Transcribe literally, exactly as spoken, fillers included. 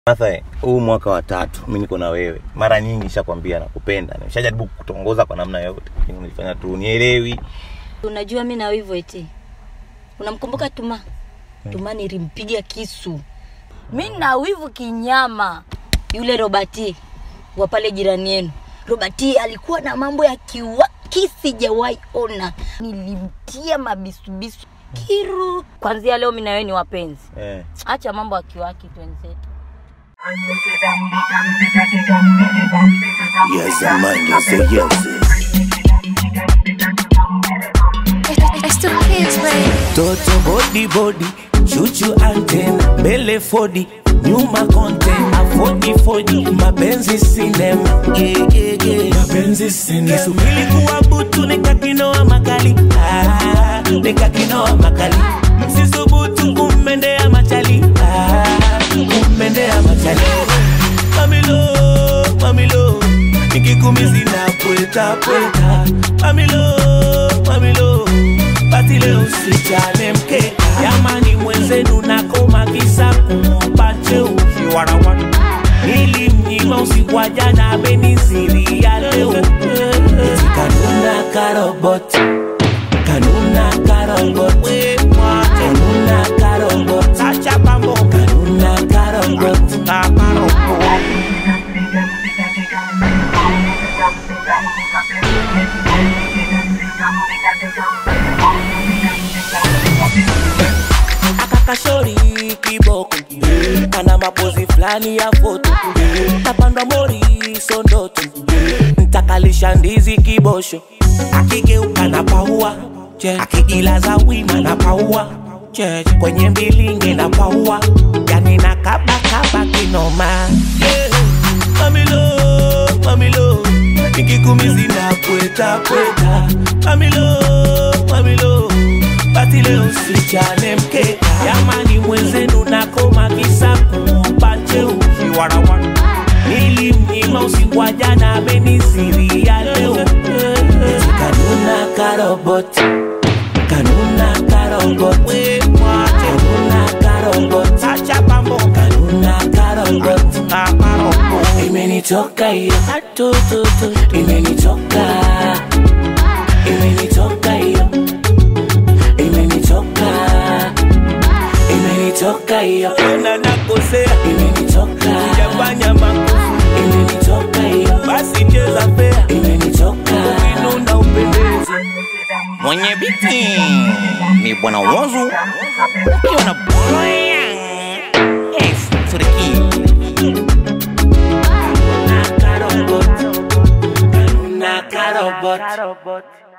Martha, huu mwaka wa tatu mimi niko na wewe. Mara nyingi nishakwambia nakupenda. Nimeshajaribu kutongoza kwa namna yote. Lakini unifanya tu unielewi. Unajua mimi na hivyo eti. Unamkumbuka Tuma? Hmm. Tuma nilimpiga kisu. Mimi na wivu kinyama. Yule Robati wa pale jirani yenu. Robati alikuwa na mambo ya kiwaki sijawahi ona. Nilimtia mabisubisu. Kiru. Kwanzia leo mimi na wewe ni wapenzi. Eh. Acha mambo ya kiwaki twenzetu. Yes, man, you say yes. It's the kids, baby. Toto body body, chuchu antenna, bele forty, nyuma content, forty forty, mapenzi cinema, yeah yeah yeah, mapenzi cinema. Kisubili kuwa butu nikakinoa makali, ah, nikakinoa makali. Msisubutu kumendea machali, ah, kumendea machali. Mamilo, mamilo, nikikumizi na pweta pweta. Mamilo, mamilo, bati leo usichane mkeka. Yamani mwenzenu nakoma kisa kumpache ukiwarawana. Nilimnyima usiku wa jana amenisiri ya leo. Eti kanuna karobot, kanuna karobot, kanuna karobot, acha pambo, kanuna karobot, karobot. Akakashori kiboko, ana mapozi flani ya foto. Tapanda mori sondoto, ntakalisha ndizi kibosho. Akigeuka na paua, akigilaza wima na paua. Kwenye mbilinge na paua, yani na kaba kaba kinoma. Yeah. Mamilo, mamilo, nikikumizi na pweta pweta. Mamilo, mamilo, bati leo usichane mkeka. Yamani mwenzenu nakoma kisa kumpache ukiwarawana. Nilimnyima usiku wa jana amenisiri ya leo. Eti kanuna karobot, kanuna karobot, kanuna karobot, acha pambo, kanuna karobot, karobot. Imenitoka hiyo, atututu, imenitoka, imenitoka hiyo, imenitoka, imenitoka hiyo. Ona nakosea, imenitoka, sijafanya makosa, imenitoka hiyo. Basi cheza fair, imenitoka, ukinuna upendeze. Mwenye biti ni Bwana Wozu. Ukiona Brian X to the key. Kanuna karobot, kanuna karobot.